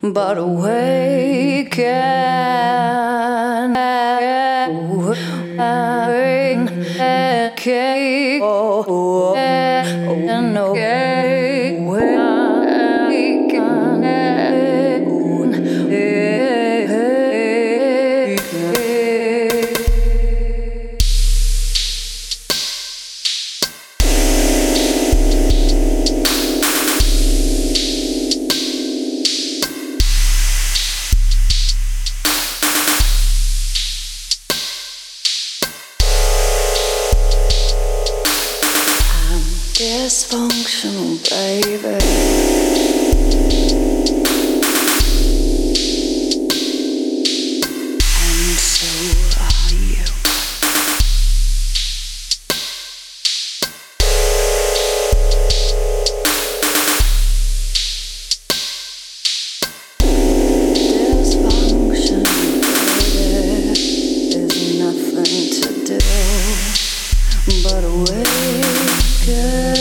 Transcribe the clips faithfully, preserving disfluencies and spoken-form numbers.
but awaken. Dysfunctional, baby. And so are you. Dysfunction, baby. There's nothing to do but awaken.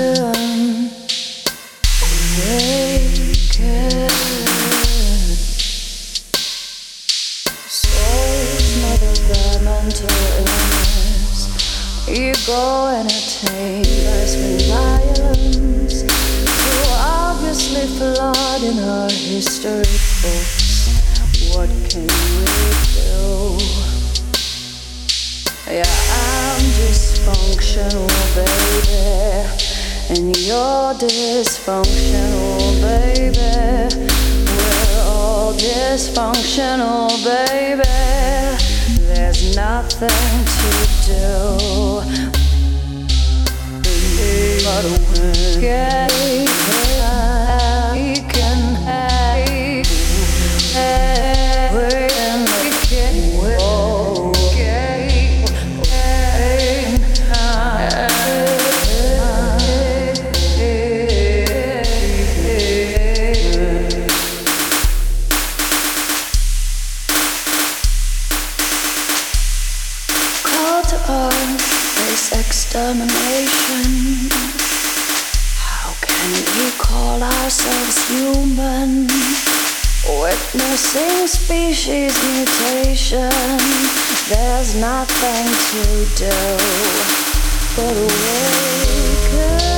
Ego entertained us with violence, so obviously flawed in our history books. What can we do? Yeah, I'm dysfunctional, baby, and you're dysfunctional, baby. We're all dysfunctional, baby. There's nothing to do but when get we can hate when we can this extermination. How can we call ourselves human? Witnessing species mutation. There's nothing to do but awaken.